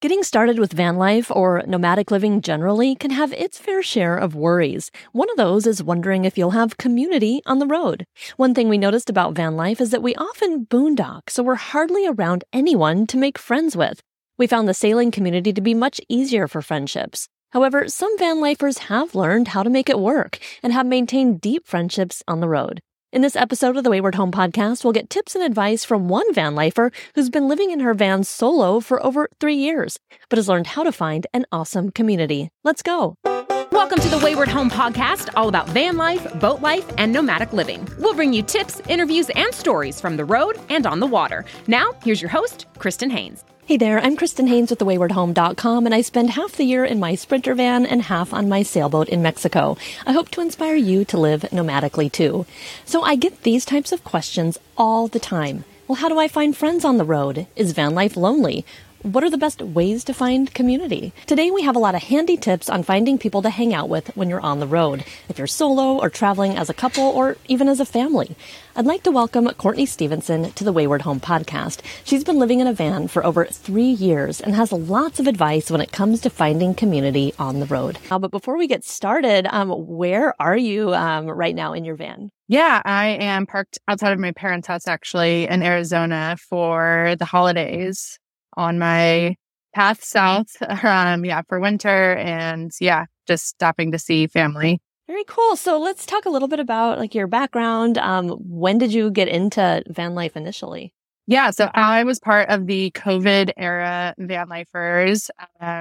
Getting started with van life or nomadic living generally can have its fair share of worries. One of those is wondering if you'll have community on the road. One thing we noticed about van life is that we often boondock, so we're hardly around anyone to make friends with. We found the sailing community to be much easier for friendships. However, some van lifers have learned how to make it work and have maintained deep friendships on the road. In this episode of the Wayward Home Podcast, we'll get tips and advice from one van lifer who's been living in her van solo for over 3 years, but has learned how to find an awesome community. Let's go. Welcome to the Wayward Home Podcast, all about van life, boat life, and nomadic living. We'll bring you tips, interviews, and stories from the road and on the water. Now, here's your host, Kristen Haynes. Hey there, I'm Kristen Haynes with thewaywardhome.com, and I spend half the year in my Sprinter van and half on my sailboat in Mexico. I hope to inspire you to live nomadically too. So I get these types of questions all the time. Well, how do I find friends on the road? Is van life lonely? What are the best ways to find community? Today we have a lot of handy tips on finding people to hang out with when you're on the road, if you're solo or traveling as a couple or even as a family. I'd like to welcome Courtney Stevenson to the Wayward Home Podcast. She's been living in a van for over 3 years and has lots of advice when it comes to finding community on the road. But before we get started, where are you right now in your van? Yeah, I am parked outside of my parents' house, actually, in Arizona for the holidays on my path south, for winter and just stopping to see family. Very cool. So let's talk a little bit about your background. When did you get into van life initially? Yeah, so I was part of the COVID era van lifers.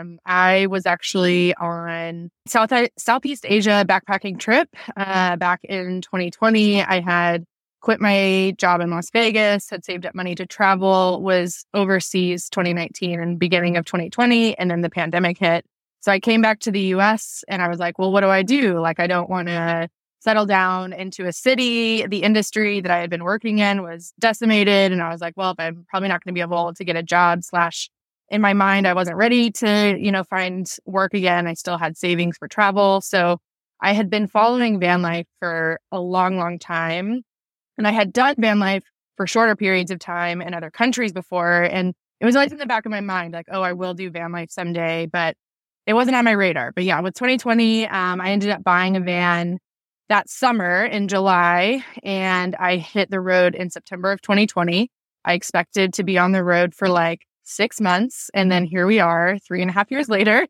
I was actually on Southeast Asia backpacking trip back in 2020. I had quit my job in Las Vegas, had saved up money to travel, was overseas 2019 and beginning of 2020, and then the pandemic hit. So I came back to the US and I was like, well, what do? I don't want to settle down into a city. The industry that I had been working in was decimated. And I was like, well, I'm probably not going to be able to get a job / in my mind, I wasn't ready to, find work again. I still had savings for travel. So I had been following van life for a long, long time. And I had done van life for shorter periods of time in other countries before. And it was always in the back of my mind, like, oh, I will do van life someday. But it wasn't on my radar. But yeah, with 2020, I ended up buying a van that summer in July. And I hit the road in September of 2020. I expected to be on the road for 6 months. And then here we are 3.5 years later.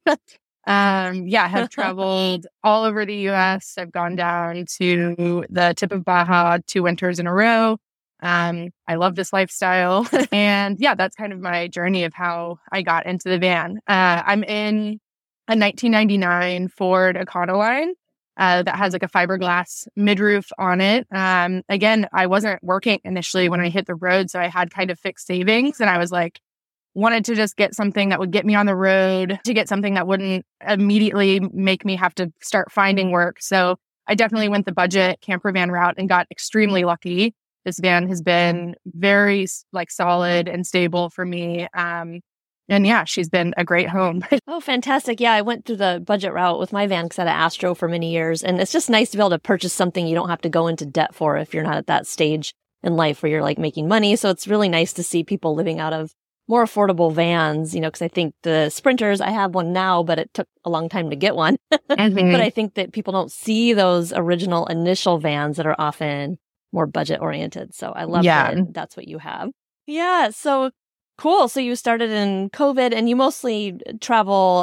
Have traveled all over the US. I've gone down to the tip of Baja 2 winters in a row. I love this lifestyle. And that's kind of my journey of how I got into the van. I'm in a 1999 Ford Econoline that has a fiberglass midroof on it. Again, I wasn't working initially when I hit the road, so I had kind of fixed savings, and I was wanted to just get something that would get me on the road, to get something that wouldn't immediately make me have to start finding work. So I definitely went the budget camper van route and got extremely lucky. This van has been very solid and stable for me. She's been a great home. Oh, fantastic. Yeah, I went through the budget route with my van because I had an Astro for many years. And it's just nice to be able to purchase something you don't have to go into debt for if you're not at that stage in life where you're making money. So it's really nice to see people living out of more affordable vans, because I think the Sprinters, I have one now, but it took a long time to get one. Mm-hmm. But I think that people don't see those original initial vans that are often more budget oriented. So I love that that's what you have. Yeah. So cool. So you started in COVID and you mostly travel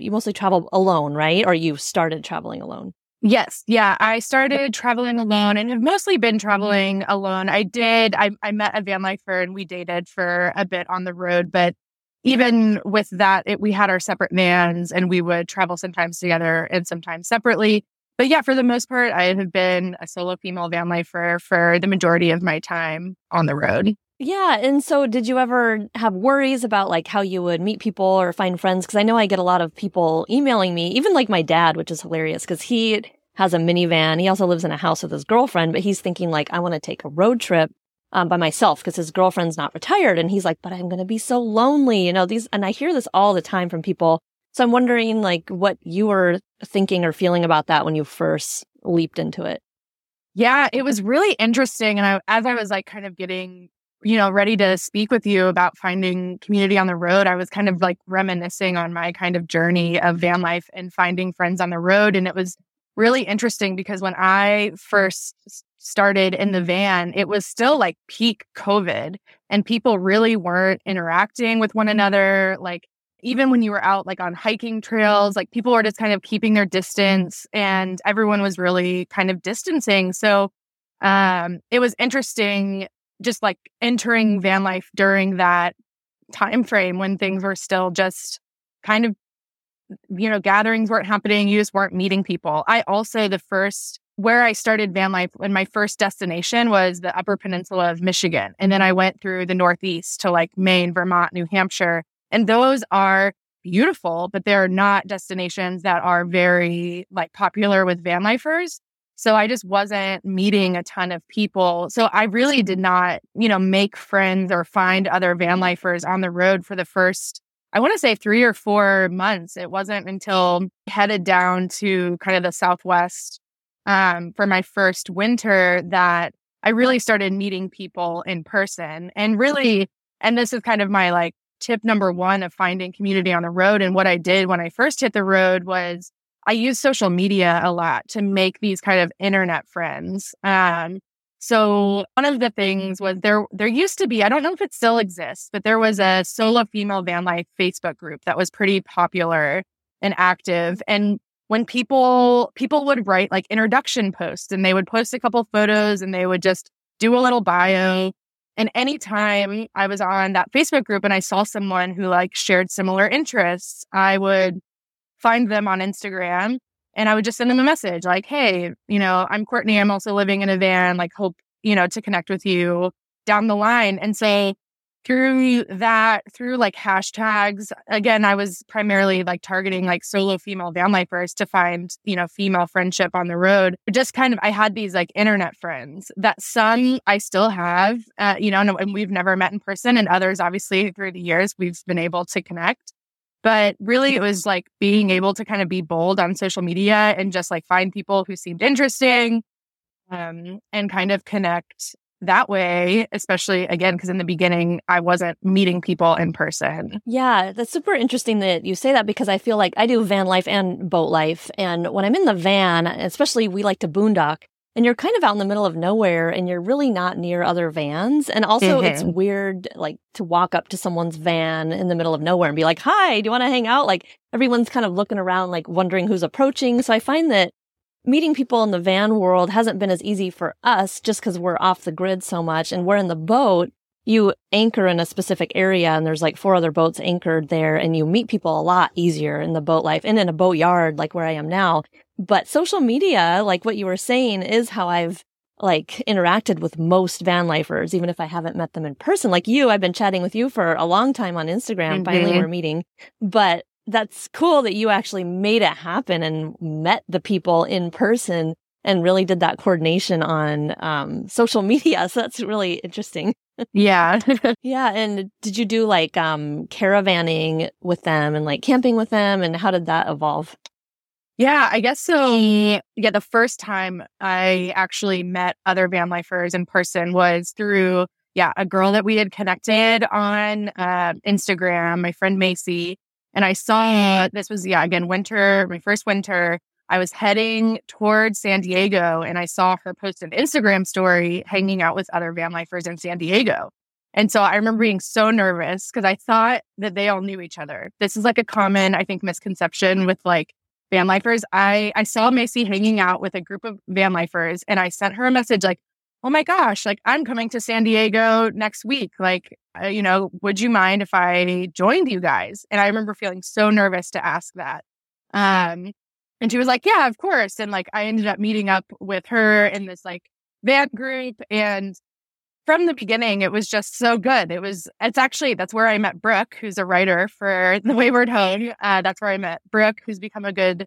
alone, right? Or you started traveling alone? Yes. Yeah. I started traveling alone and have mostly been traveling alone. I met a van lifer and we dated for a bit on the road. But even with that, we had our separate vans and we would travel sometimes together and sometimes separately. But yeah, for the most part, I have been a solo female van lifer for the majority of my time on the road. Yeah. And so did you ever have worries about how you would meet people or find friends? Because I know I get a lot of people emailing me, even my dad, which is hilarious because he has a minivan. He also lives in a house with his girlfriend, but he's thinking I want to take a road trip by myself because his girlfriend's not retired. And he's like, but I'm going to be so lonely. And I hear this all the time from people. So I'm wondering what you were thinking or feeling about that when you first leaped into it. Yeah, it was really interesting. And as I was kind of getting ready to speak with you about finding community on the road, I was kind of like reminiscing on my kind of journey of van life and finding friends on the road. And it was really interesting because when I first started in the van, it was still like peak COVID and people really weren't interacting with one another. Like even when you were out like on hiking trails, like people were just kind of keeping their distance and everyone was really kind of distancing. So it was interesting just like entering van life during that time frame when things were still just kind of, gatherings weren't happening. You just weren't meeting people. I also, where I started van life and my first destination was the Upper Peninsula of Michigan. And then I went through the Northeast to like Maine, Vermont, New Hampshire. And those are beautiful, but they're not destinations that are very like popular with van lifers. So I just wasn't meeting a ton of people. So I really did not, make friends or find other van lifers on the road for the first, I want to say 3 or 4 months. It wasn't until I headed down to kind of the Southwest for my first winter that I really started meeting people in person. And this is kind of my like tip number one of finding community on the road. And what I did when I first hit the road was I use social media a lot to make these kind of internet friends. So one of the things was there used to be, I don't know if it still exists, but there was a solo female van life Facebook group that was pretty popular and active. And when people would write like introduction posts and they would post a couple photos and they would just do a little bio. And anytime I was on that Facebook group and I saw someone who like shared similar interests, I would find them on Instagram and I would just send them a message like, hey, I'm Courtney. I'm also living in a van, like hope, to connect with you down the line. And so through like hashtags, again, I was primarily like targeting like solo female van lifers to find, female friendship on the road. Just kind of, I had these like internet friends that some I still have, and we've never met in person, and others obviously through the years we've been able to connect. But really, it was like being able to kind of be bold on social media and just like find people who seemed interesting and kind of connect that way, especially again, because in the beginning, I wasn't meeting people in person. Yeah, that's super interesting that you say that because I feel like I do van life and boat life. And when I'm in the van, especially we like to boondock, and you're kind of out in the middle of nowhere and you're really not near other vans. And also it's weird like to walk up to someone's van in the middle of nowhere and be like, hi, do you want to hang out? Like everyone's kind of looking around, like wondering who's approaching. So I find that meeting people in the van world hasn't been as easy for us just because we're off the grid so much. And we're in the boat, you anchor in a specific area and there's like 4 other boats anchored there and you meet people a lot easier in the boat life and in a boat yard like where I am now. But social media, like what you were saying, is how I've like interacted with most van lifers, even if I haven't met them in person. Like you, I've been chatting with you for a long time on Instagram. Finally, we're meeting. But that's cool that you actually made it happen and met the people in person and really did that coordination on social media. So that's really interesting. Yeah. Yeah. And did you do like caravanning with them and like camping with them? And how did that evolve? Yeah, I guess so. Yeah, the first time I actually met other van lifers in person was through, a girl that we had connected on Instagram, my friend Macy. And I saw, this was, again, winter, my first winter. I was heading towards San Diego and I saw her post an Instagram story hanging out with other van lifers in San Diego. And so I remember being so nervous because I thought that they all knew each other. This is like a common, I think, misconception with like van lifers. I saw Macy hanging out with a group of van lifers and I sent her a message like, oh my gosh, like I'm coming to San Diego next week. Like, would you mind if I joined you guys? And I remember feeling so nervous to ask that. And she was like, yeah, of course. And like, I ended up meeting up with her in this like van group. And from the beginning, it was just so good. That's where I met Brooke, who's a writer for The Wayward Home. That's where I met Brooke, who's become a good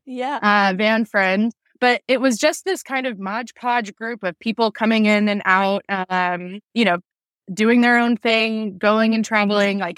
van friend. But it was just this kind of Mod Podge group of people coming in and out, doing their own thing, going and traveling. Like,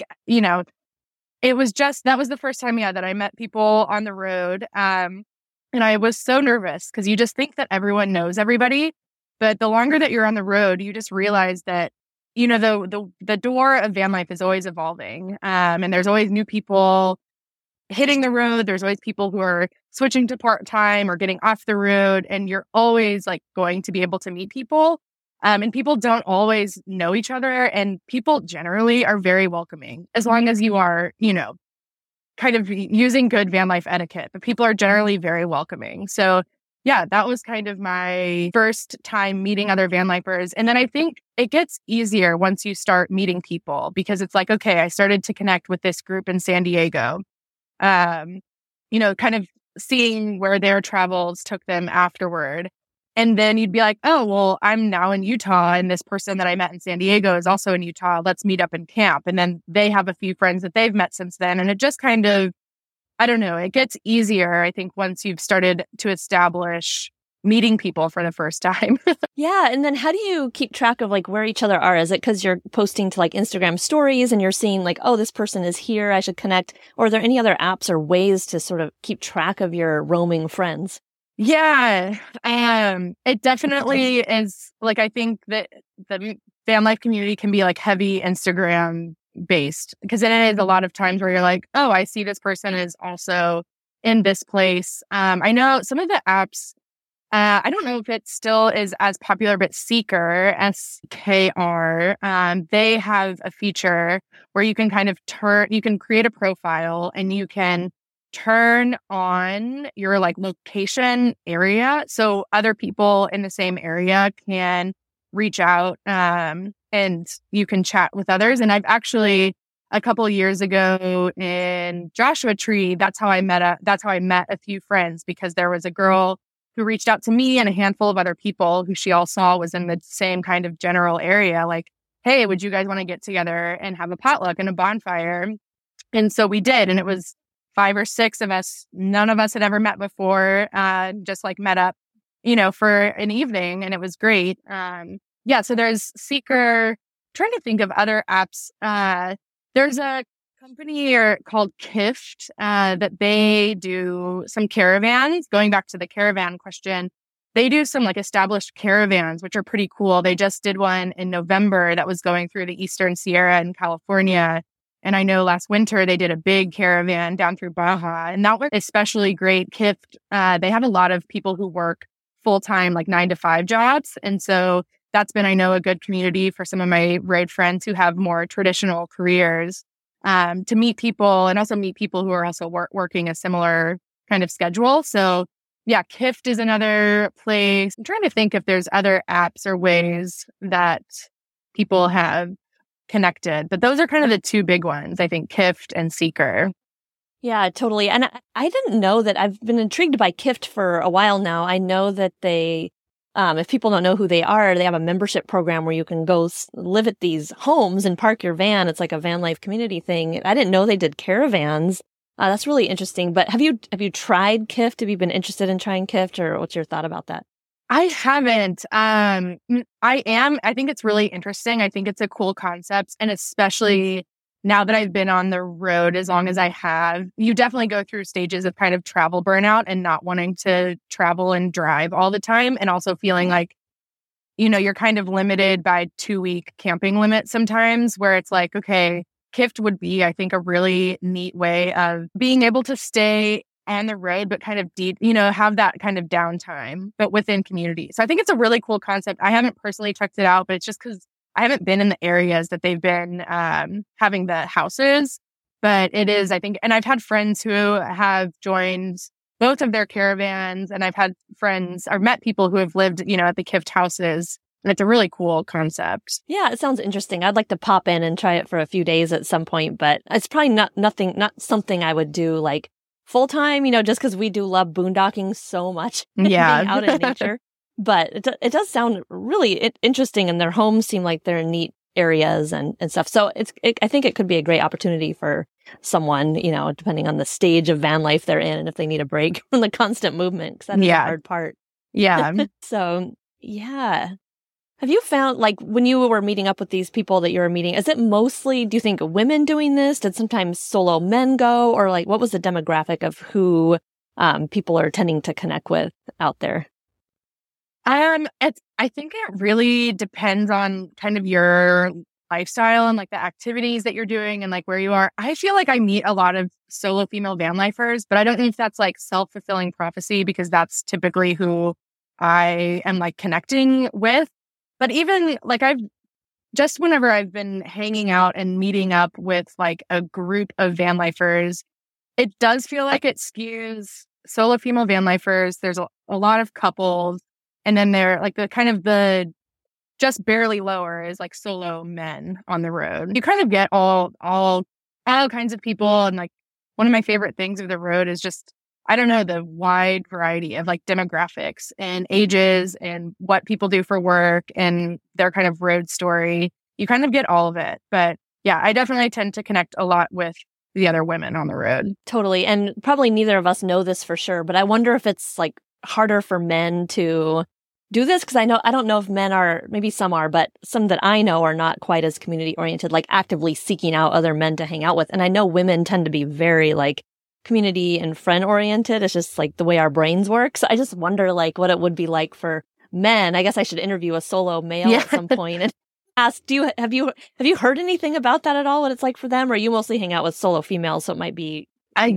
it was that was the first time, that I met people on the road. And I was so nervous because you just think that everyone knows everybody. But the longer that you're on the road, you just realize that the door of van life is always evolving. And there's always new people hitting the road. There's always people who are switching to part-time or getting off the road. And you're always like going to be able to meet people. And people don't always know each other. And people generally are very welcoming as long as you are, kind of using good van life etiquette. But people are generally very welcoming. So yeah, that was kind of my first time meeting other van lifers. And then I think it gets easier once you start meeting people because it's like, okay, I started to connect with this group in San Diego. Kind of seeing where their travels took them afterward. And then you'd be like, oh, well, I'm now in Utah and this person that I met in San Diego is also in Utah. Let's meet up in camp. And then they have a few friends that they've met since then. And it just kind of, I don't know, it gets easier, I think, once you've started to establish meeting people for the first time. Yeah. And then how do you keep track of like where each other are? Is it because you're posting to like Instagram stories and you're seeing like, oh, this person is here, I should connect? Or are there any other apps or ways to sort of keep track of your roaming friends? Yeah. It definitely is like, I think that the van life community can be like heavy Instagram based because it is a lot of times where you're like, oh, I see this person is also in this place. I know some of the apps, I don't know if it still is as popular, but Seeker, SKR, they have a feature where you can kind of you can create a profile and you can turn on your like location area. So other people in the same area can reach out, and you can chat with others. And I've actually, a couple of years ago in Joshua Tree, that's how I met a few friends because there was a girl who reached out to me and a handful of other people who she all saw was in the same kind of general area. Like, hey, would you guys want to get together and have a potluck and a bonfire? And so we did. And it was 5 or 6 of us. None of us had ever met before, just like met up, for an evening. And it was great. Yeah, so there's Seeker. Trying to think of other apps. There's a company called Kift that they do some caravans. Going back to the caravan question, they do some like established caravans, which are pretty cool. They just did one in November that was going through the Eastern Sierra in California. And I know last winter they did a big caravan down through Baja, and that was especially great. Kift, they have a lot of people who work full-time, like 9-to-5 jobs. And so that's been, I know, a good community for some of my raid friends who have more traditional careers, to meet people and also meet people who are also working a similar kind of schedule. So yeah, Kift is another place. I'm trying to think if there's other apps or ways that people have connected, but those are kind of the 2 big ones, I think, Kift and Seeker. Yeah, totally. And I didn't know that. I've been intrigued by Kift for a while now. I know that they, if people don't know who they are, they have a membership program where you can go live at these homes and park your van. It's like a van life community thing. I didn't know they did caravans. That's really interesting. But have you tried Kift? Have you been interested in trying Kift, or what's your thought about that? I haven't. I think it's really interesting. I think it's a cool concept. And especially now that I've been on the road as long as I have, you definitely go through stages of kind of travel burnout and not wanting to travel and drive all the time. And also feeling like, you're kind of limited by 2-week camping limit sometimes, where it's like, okay, Kift would be, I think, a really neat way of being able to stay on the road, but kind of have that kind of downtime, but within community. So I think it's a really cool concept. I haven't personally checked it out, but it's just because I haven't been in the areas that they've been having the houses. But it is, I think, and I've had friends who have joined both of their caravans, and I've met people who have lived, at the Kift houses. And it's a really cool concept. Yeah, it sounds interesting. I'd like to pop in and try it for a few days at some point, but it's probably not something I would do like full time, just because we do love boondocking so much. Yeah. Being out in nature. But it does sound really interesting, and their homes seem like they're neat areas and stuff. So I think it could be a great opportunity for someone, depending on the stage of van life they're in and if they need a break from the constant movement, because that's the hard part. Yeah. So, yeah. Have you found, like, when you were meeting up with these people that you were meeting, is it mostly, do you think, women doing this? Did sometimes solo men go? Or, like, what was the demographic of who people are tending to connect with out there? I think it really depends on kind of your lifestyle and like the activities that you're doing and like where you are. I feel like I meet a lot of solo female van lifers, but I don't know if that's like self-fulfilling prophecy because that's typically who I am like connecting with. But even like whenever I've been hanging out and meeting up with like a group of van lifers, it does feel like it skews solo female van lifers. There's a lot of couples. And then they're like the just barely lower is like solo men on the road. You kind of get all kinds of people. And like one of my favorite things of the road is just, I don't know, the wide variety of like demographics and ages and what people do for work and their kind of road story. You kind of get all of it. But yeah, I definitely tend to connect a lot with the other women on the road. Totally. And probably neither of us know this for sure, but I wonder if it's like harder for men to do this, because I don't know if men are, maybe some are, but some that I know are not quite as community oriented, like actively seeking out other men to hang out with. And I know women tend to be very like community and friend oriented. It's just like the way our brains work. So I just wonder like what it would be like for men. I guess I should interview a solo male at some point and ask, have you heard anything about that at all? What it's like for them? Or you mostly hang out with solo females, so it might be I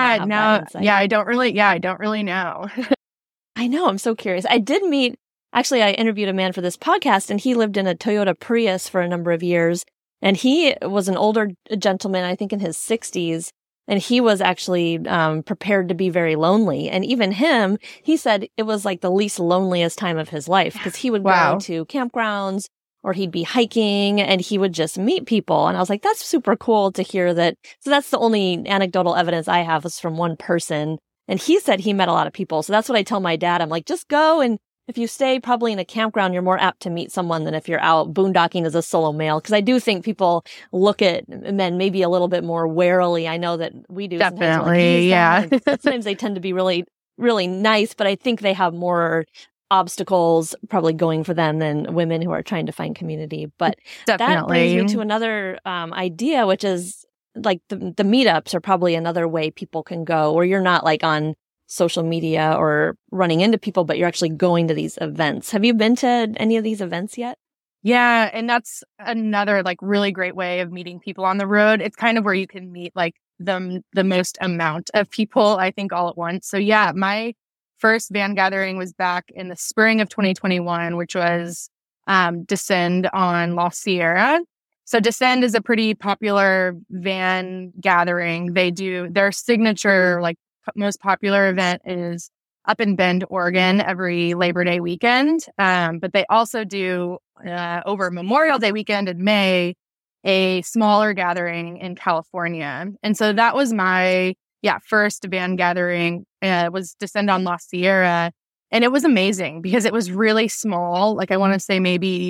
don't really know. I know, I'm so curious. Actually, I interviewed a man for this podcast, and he lived in a Toyota Prius for a number of years. And he was an older gentleman, I think in his 60s, and he was actually prepared to be very lonely. And even him, he said it was like the least loneliest time of his life because he would go to campgrounds or he'd be hiking and he would just meet people. And I was like, that's super cool to hear that. So that's the only anecdotal evidence I have is from one person. And he said he met a lot of people. So that's what I tell my dad. I'm like, just go, and if you stay probably in a campground, you're more apt to meet someone than if you're out boondocking as a solo male. Because I do think people look at men maybe a little bit more warily. I know that we do. Definitely, yeah. Sometimes they tend to be really, really nice, but I think they have more obstacles probably going for them than women who are trying to find community. But that brings me to another idea, which is like the meetups are probably another way people can go, where you're not like on social media or running into people, but you're actually going to these events. Have you been to any of these events yet? Yeah. And that's another like really great way of meeting people on the road. It's kind of where you can meet like the most amount of people, I think, all at once. So yeah, my first van gathering was back in the spring of 2021, which was Descend on La Sierra. So Descend is a pretty popular van gathering. They do their signature, like most popular event is up in Bend, Oregon, every Labor Day weekend. But they also do over Memorial Day weekend in May, a smaller gathering in California. And so that was my first van gathering. Was Descend on La Sierra. And it was amazing because it was really small. Like I want to say maybe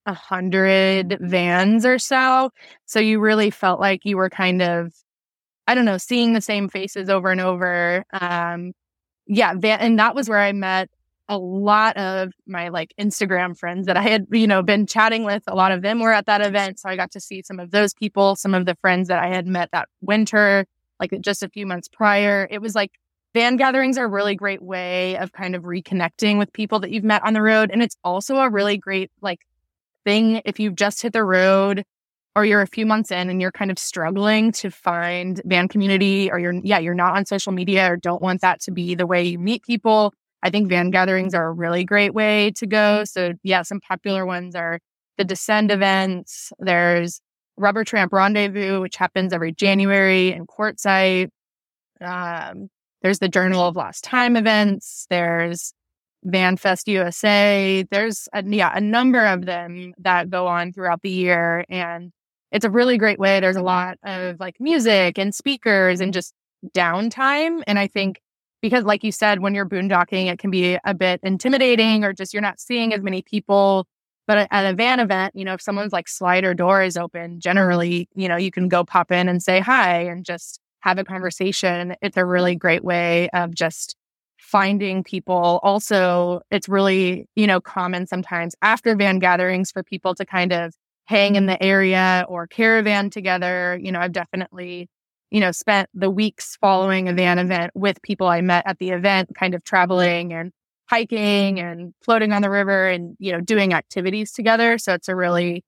100 vans or so. So you really felt like you were kind of, I don't know, seeing the same faces over and over. And that was where I met a lot of my like Instagram friends that I had, been chatting with. A lot of them were at that event. So I got to see some of those people, some of the friends that I had met that winter, like just a few months prior. It was like van gatherings are a really great way of kind of reconnecting with people that you've met on the road. And it's also a really great like thing if you've just hit the road or you're a few months in and you're kind of struggling to find van community, or you're not on social media or don't want that to be the way you meet people. I think van gatherings are a really great way to go. So yeah, some popular ones are the Descend events. There's Rubber Tramp Rendezvous, which happens every January in Quartzsite. There's the Journal of Lost Time events. There's VanFest USA. There's a number of them that go on throughout the year. And it's a really great way. There's a lot of like music and speakers and just downtime. And I think because like you said, when you're boondocking, it can be a bit intimidating or just you're not seeing as many people. But at a van event, if someone's like slider door is open, generally, you can go pop in and say hi and just have a conversation. It's a really great way of just finding people. Also, it's really, common sometimes after van gatherings for people to kind of hang in the area or caravan together. I've definitely, spent the weeks following a van event with people I met at the event, kind of traveling and hiking and floating on the river and, doing activities together. So it's a really,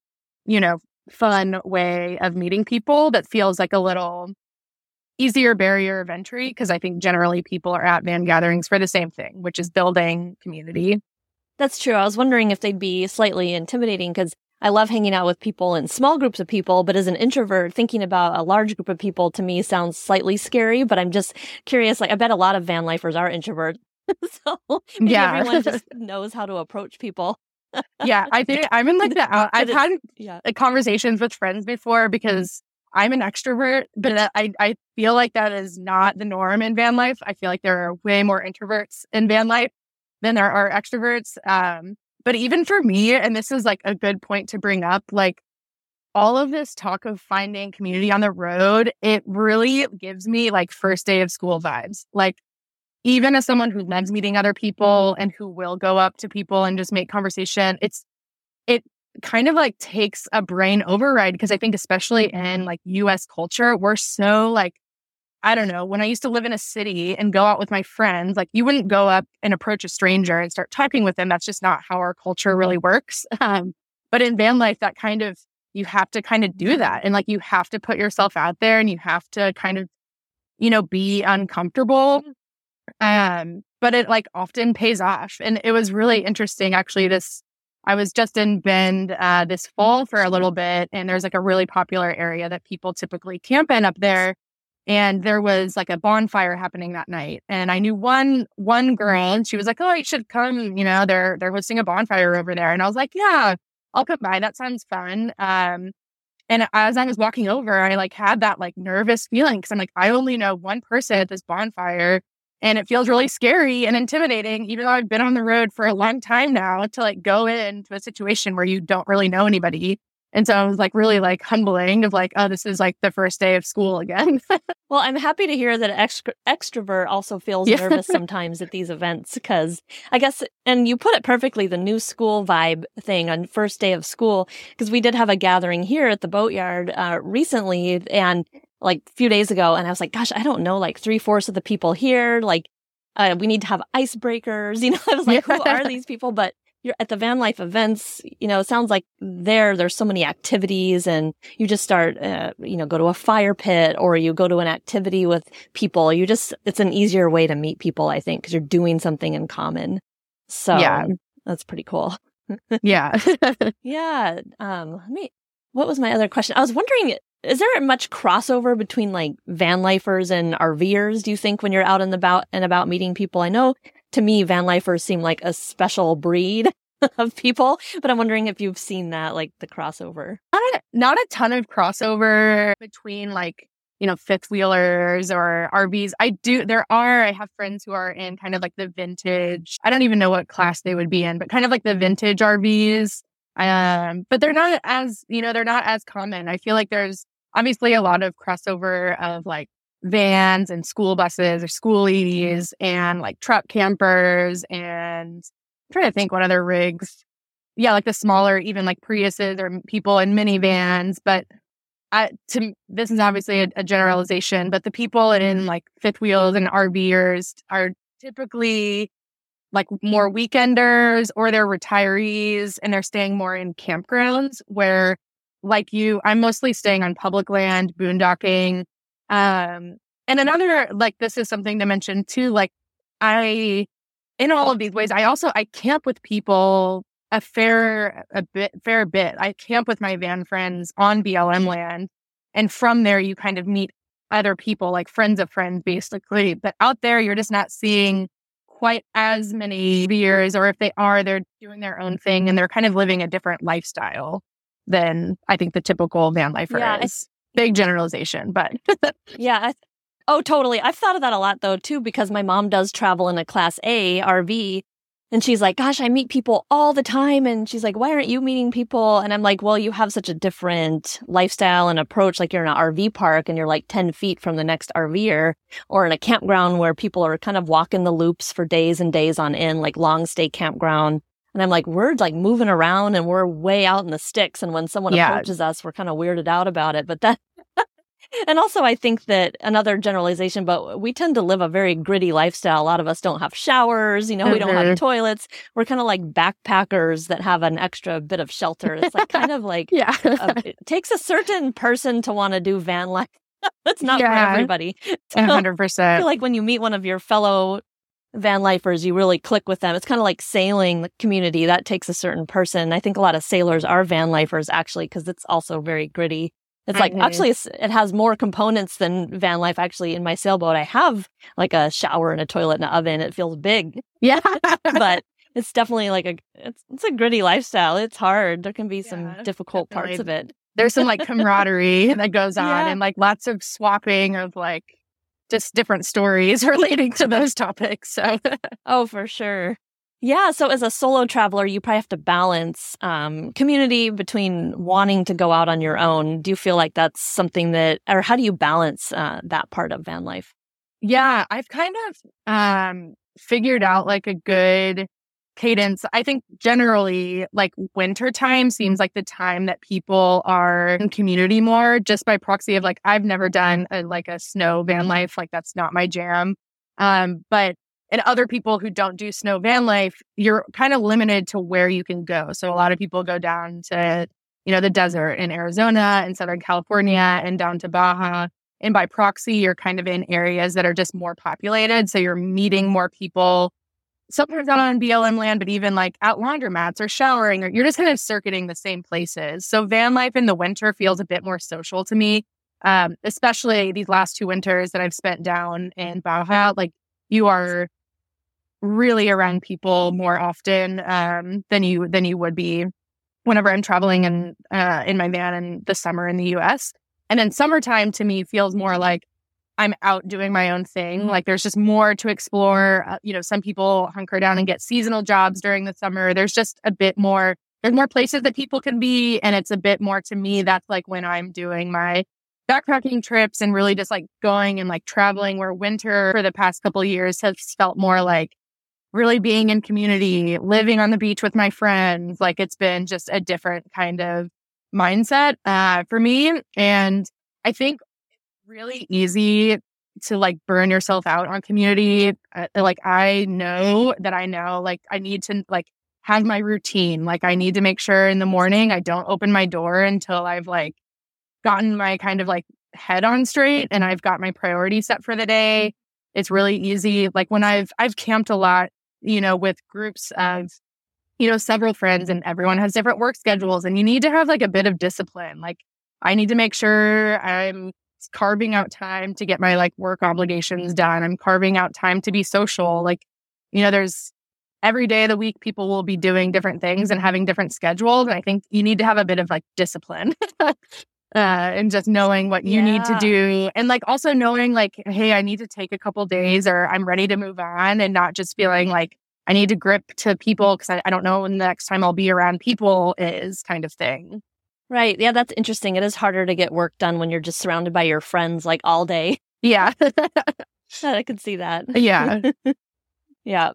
fun way of meeting people that feels like a little easier barrier of entry, because I think generally people are at van gatherings for the same thing, which is building community. That's true. I was wondering if they'd be slightly intimidating, because I love hanging out with people in small groups of people, but as an introvert, thinking about a large group of people to me sounds slightly scary, but I'm just curious. Like, I bet a lot of van lifers are introverts. So maybe everyone just knows how to approach people. Yeah, I think I'm in like I've had conversations with friends before, because I'm an extrovert, but I feel like that is not the norm in van life. I feel like there are way more introverts in van life than there are extroverts. But even for me, and this is like a good point to bring up, like all of this talk of finding community on the road, it really gives me like first day of school vibes. Like, even as someone who loves meeting other people and who will go up to people and just make conversation, it kind of like takes a brain override, because I think especially in like US culture, we're so like, I don't know, when I used to live in a city and go out with my friends, like you wouldn't go up and approach a stranger and start talking with them. That's just not how our culture really works. But in van life, that kind of, you have to kind of do that. And like, you have to put yourself out there and you have to kind of, be uncomfortable. But it like often pays off. And it was really interesting, actually, I was just in Bend this fall for a little bit, and there's like a really popular area that people typically camp in up there. And there was like a bonfire happening that night. And I knew one girl, and she was like, "Oh, you should come, they're hosting a bonfire over there." And I was like, "Yeah, I'll come by. That sounds fun." And as I was walking over, I like had that like nervous feeling, because I'm like, I only know one person at this bonfire. And it feels really scary and intimidating, even though I've been on the road for a long time now, to like go into a situation where you don't really know anybody. And so I was like really like humbling of like, oh, this is like the first day of school again. Well, I'm happy to hear that extrovert also feels nervous sometimes at these events, because I guess, and you put it perfectly, the new school vibe thing on first day of school, because we did have a gathering here at the Boatyard recently, and like a few days ago, and I was like, gosh, I don't know, like 3/4 of the people here, like we need to have icebreakers. I was like, who are these people? But you're at the van life events, it sounds like there's so many activities, and you just start, go to a fire pit, or you go to an activity with people. It's an easier way to meet people, I think, because you're doing something in common. So that's pretty cool. Yeah. Yeah. What was my other question? I was wondering, is there much crossover between like van lifers and RVers, do you think, when you're out and about meeting people? I know to me, van lifers seem like a special breed of people, but I'm wondering if you've seen that, like the crossover. Not a ton of crossover between like, fifth wheelers or RVs. I have friends who are in kind of like the vintage, I don't even know what class they would be in, but kind of like the vintage RVs. But they're not as common. I feel like there's obviously a lot of crossover of like vans and school buses or schoolies and like truck campers, and I'm trying to think what other rigs. Yeah, like the smaller, even like Priuses or people in minivans. But this is obviously a generalization, but the people in like fifth wheels and RVers are typically like more weekenders, or they're retirees and they're staying more in campgrounds where, like I'm mostly staying on public land, boondocking. And another, like, this is something to mention too, like in all of these ways, I camp with people a fair bit. I camp with my van friends on BLM land. And from there, you kind of meet other people, like friends of friends, basically. But out there, you're just not seeing quite as many viewers, or if they are, they're doing their own thing and they're kind of living a different lifestyle than I think the typical van lifer is. Big generalization, but yeah. Oh, totally. I've thought of that a lot though, too, because my mom does travel in a Class A RV, and she's like, gosh, I meet people all the time. And she's like, why aren't you meeting people? And I'm like, well, you have such a different lifestyle and approach. Like, you're in an RV park and you're like 10 feet from the next RVer, or in a campground where people are kind of walking the loops for days and days on end, like long stay campground. And I'm like, we're like moving around and we're way out in the sticks. And when someone approaches us, we're kind of weirded out about it. But And also, I think that another generalization, but we tend to live a very gritty lifestyle. A lot of us don't have showers, we don't have toilets. We're kind of like backpackers that have an extra bit of shelter. It's like kind of like, it takes a certain person to want to do van life. That's not for everybody. So 100%. I feel like when you meet one of your fellow van lifers, you really click with them. It's kind of like sailing the community. That takes a certain person. I think a lot of sailors are van lifers actually, because it's also very gritty. It's like, actually, it has more components than van life. Actually, in my sailboat, I have like a shower and a toilet and an oven. It feels big. Yeah. But it's definitely like it's a gritty lifestyle. It's hard. There can be some difficult parts of it. There's some like camaraderie that goes on and like lots of swapping of like just different stories relating to those topics. So, oh, for sure. Yeah. So as a solo traveler, you probably have to balance community between wanting to go out on your own. Do you feel like that's something or how do you balance that part of van life? Yeah, I've kind of figured out like a good cadence. I think generally like winter time seems like the time that people are in community more, just by proxy of like, I've never done a snow van life. Like that's not my jam. But and other people who don't do snow van life, you're kind of limited to where you can go. So a lot of people go down to, the desert in Arizona and Southern California and down to Baja. And by proxy, you're kind of in areas that are just more populated. So you're meeting more people, sometimes out on BLM land, but even like at laundromats or showering, or you're just kind of circuiting the same places. So van life in the winter feels a bit more social to me, especially these last 2 winters that I've spent down in Baja. Like you are really around people more often than you would be whenever I'm traveling in my van in the summer in the US. And then summertime to me feels more like I'm out doing my own thing. Like there's just more to explore. Some people hunker down and get seasonal jobs during the summer. There's just a bit more, there's more places that people can be. And it's a bit more to me, that's like when I'm doing my backpacking trips and really just like going and like traveling, where winter for the past couple of years has felt more like really being in community, living on the beach with my friends. Like it's been just a different kind of mindset for me. And I think it's really easy to like burn yourself out on community. Like I know like I need to like have my routine. Like I need to make sure in the morning I don't open my door until I've like gotten my kind of like head on straight and I've got my priorities set for the day. It's really easy. Like when I've camped a lot, with groups of, several friends, and everyone has different work schedules, and you need to have like a bit of discipline. Like I need to make sure I'm carving out time to get my like work obligations done. I'm carving out time to be social. Like, there's every day of the week, people will be doing different things and having different schedules. And I think you need to have a bit of like discipline. And just knowing what you need to do. And like also knowing like, hey, I need to take a couple days or I'm ready to move on, and not just feeling like I need to grip to people because I don't know when the next time I'll be around people is, kind of thing. Right. Yeah, that's interesting. It is harder to get work done when you're just surrounded by your friends like all day. Yeah. I can see that. Yeah. Yeah,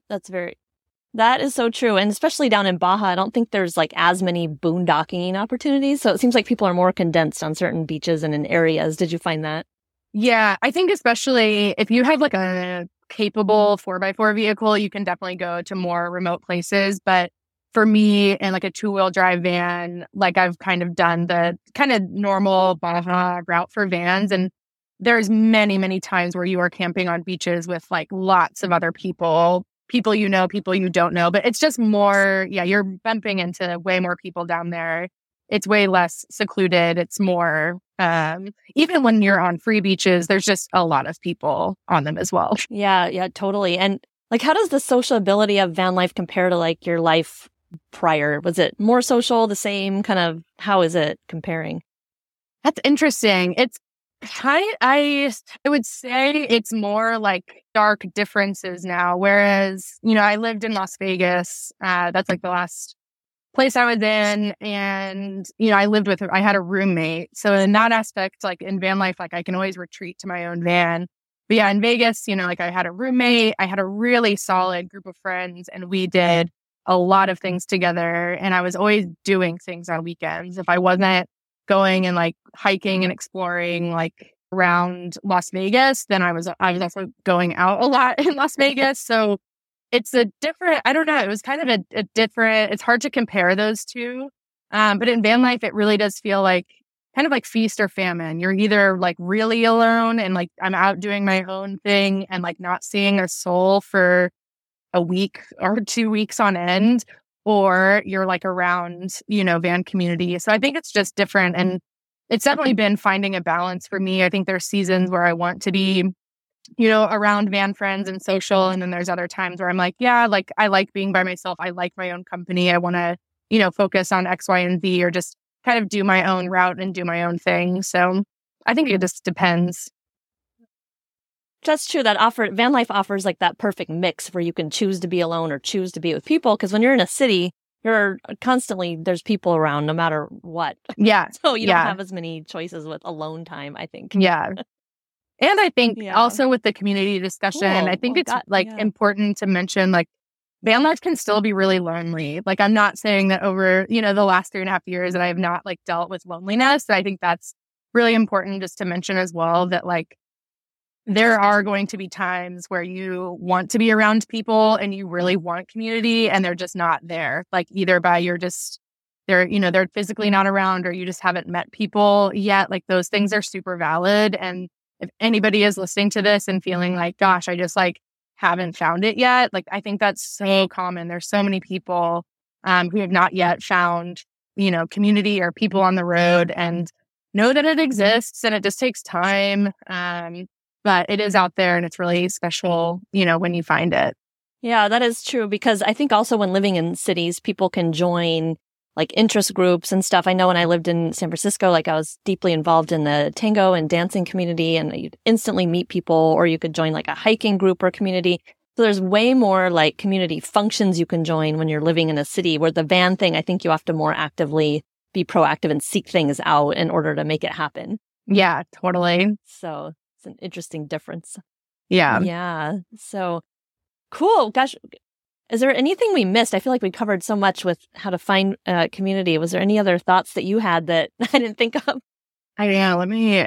that is so true. And especially down in Baja, I don't think there's like as many boondocking opportunities. So it seems like people are more condensed on certain beaches and in areas. Did you find that? Yeah, I think especially if you have like a capable 4x4 vehicle, you can definitely go to more remote places. But for me, in like a 2-wheel drive van, like I've kind of done the kind of normal Baja route for vans. And there's many, many times where you are camping on beaches with like lots of other people people you don't know. But it's just more, you're bumping into way more people down there. It's way less secluded. It's more, even when you're on free beaches, there's just a lot of people on them as well. Yeah, totally. And like, how does the sociability of van life compare to like your life prior? Was it more social, the same kind of, how is it comparing? That's interesting. It's I would say it's more like stark differences now. Whereas, I lived in Las Vegas. That's like the last place I was in. And, I had a roommate. So in that aspect, like in van life, like I can always retreat to my own van. But yeah, in Vegas, like I had a roommate, I had a really solid group of friends, and we did a lot of things together. And I was always doing things on weekends. If I wasn't going and like hiking and exploring, like around Las Vegas, then I was also going out a lot in Las Vegas. So it's a different, I don't know, it was kind of a different, it's hard to compare those two. But in van life, it really does feel like kind of like feast or famine. You're either like really alone and like I'm out doing my own thing and like not seeing a soul for a week or 2 weeks on end, or you're like around, van community. So I think it's just different. And it's definitely been finding a balance for me. I think there's seasons where I want to be, around van friends and social. And then there's other times where I'm like, yeah, like I like being by myself. I like my own company. I want to, focus on X, Y, and Z, or just kind of do my own route and do my own thing. So I think it just depends. That's true. Van life offers like that perfect mix where you can choose to be alone or choose to be with people. Because when you're in a city, there's people around no matter what. Yeah. So you don't have as many choices with alone time, I think. Yeah. And I think also with the community discussion, I think it's important to mention like van life can still be really lonely. Like I'm not saying that over, the last 3.5 years that I have not like dealt with loneliness. I think that's really important just to mention as well that like there are going to be times where you want to be around people and you really want community and they're just not there. Like either by they're physically not around or you just haven't met people yet. Like those things are super valid. And if anybody is listening to this and feeling like, gosh, I just like haven't found it yet. Like, I think that's so common. There's so many people who have not yet found, community or people on the road and know that it exists and it just takes time. But it is out there and it's really special, when you find it. Yeah, that is true because I think also when living in cities, people can join like interest groups and stuff. I know when I lived in San Francisco, like I was deeply involved in the tango and dancing community and you'd instantly meet people, or you could join like a hiking group or community. So there's way more like community functions you can join when you're living in a city, where the van thing, I think you have to more actively be proactive and seek things out in order to make it happen. Yeah, totally. So it's an interesting difference. Yeah. Yeah. So cool. Gosh. Is there anything we missed? I feel like we covered so much with how to find community. Was there any other thoughts that you had that I didn't think of? Yeah, let me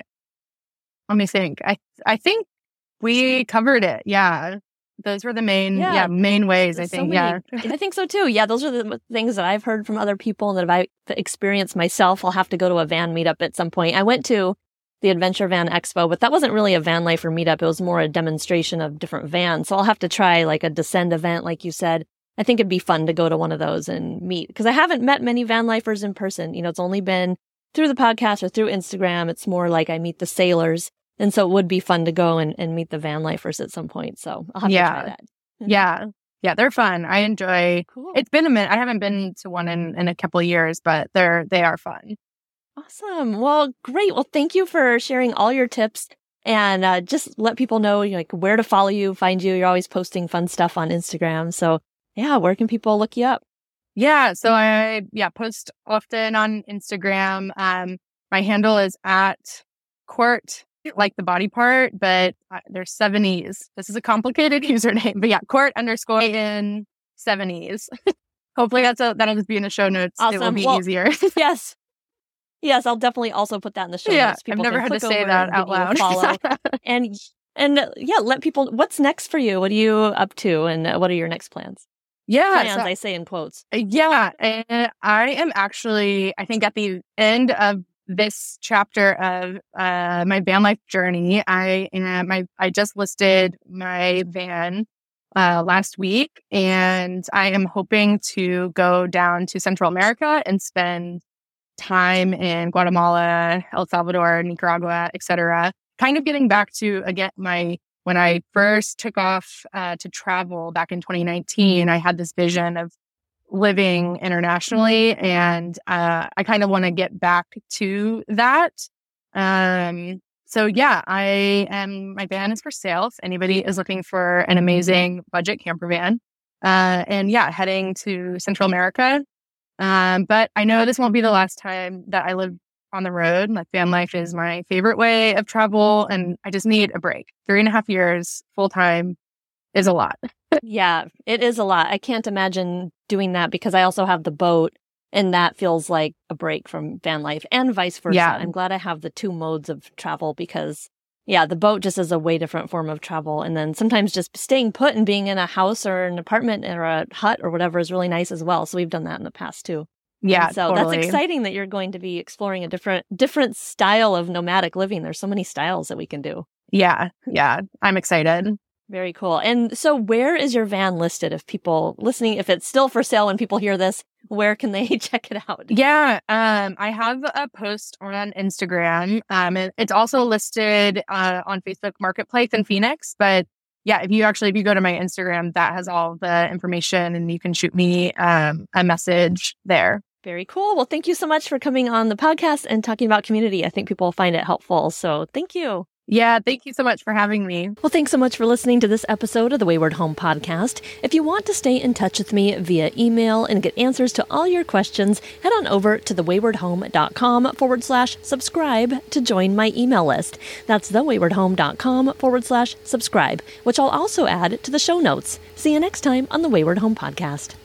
think. I think we covered it. Yeah. Those were the main ways, I think. I think so too. Yeah, those are the things that I've heard from other people and that I've experienced myself. I'll have to go to a van meetup at some point. I went to the Adventure Van Expo, but that wasn't really a van lifer meetup. It was more a demonstration of different vans. So I'll have to try like a Descend event, like you said. I think it'd be fun to go to one of those and meet, because I haven't met many van lifers in person. It's only been through the podcast or through Instagram. It's more like I meet the sailors. And so it would be fun to go and meet the van lifers at some point. So I'll have to try that. Yeah. Yeah, they're fun. I enjoy. Cool. It's been a minute. I haven't been to one in a couple of years, but they are fun. Awesome. Well, great. Well, thank you for sharing all your tips and just let people know like where to follow you, find you. You're always posting fun stuff on Instagram. So yeah, where can people look you up? Yeah. So I post often on Instagram. My handle is at Court, like the body part, but there's 7 E's. This is a complicated username, but yeah, Court_in 7 E's. Hopefully that'll just be in the show notes. Awesome. It will be easier. Yes. Yes, I'll definitely also put that in the show notes. People I've never had to say that out loud. and let people, what's next for you? What are you up to? And what are your next plans? Yeah. Plans, I say in quotes. Yeah. And I am actually, I think at the end of this chapter of my van life journey, I just listed my van last week, and I am hoping to go down to Central America and spend time in Guatemala, El Salvador, Nicaragua, etc. Kind of getting back to, again, when I first took off to travel back in 2019, I had this vision of living internationally, and I kind of want to get back to that. So yeah, my van is for sale if anybody is looking for an amazing budget camper van. And yeah, heading to Central America. But I know this won't be the last time that I live on the road. Like, van life is my favorite way of travel, and I just need a break. 3.5 years full time is a lot. Yeah, it is a lot. I can't imagine doing that because I also have the boat, and that feels like a break from van life and vice versa. Yeah. I'm glad I have the two modes of travel because Yeah, the boat just is a way different form of travel. And then sometimes just staying put and being in a house or an apartment or a hut or whatever is really nice as well. So we've done that in the past too. Yeah, and so totally. That's exciting that you're going to be exploring a different style of nomadic living. There's so many styles that we can do. Yeah. I'm excited. Very cool. And so where is your van listed? If people listening, if it's still for sale when people hear this, where can they check it out? Yeah. I have a post on Instagram. It's also listed on Facebook Marketplace in Phoenix. But yeah, if you go to my Instagram, that has all the information and you can shoot me a message there. Very cool. Well, thank you so much for coming on the podcast and talking about community. I think people will find it helpful. So thank you. Yeah, thank you so much for having me. Well, thanks so much for listening to this episode of the Wayward Home Podcast. If you want to stay in touch with me via email and get answers to all your questions, head on over to thewaywardhome.com/subscribe to join my email list. That's thewaywardhome.com/subscribe, which I'll also add to the show notes. See you next time on the Wayward Home Podcast.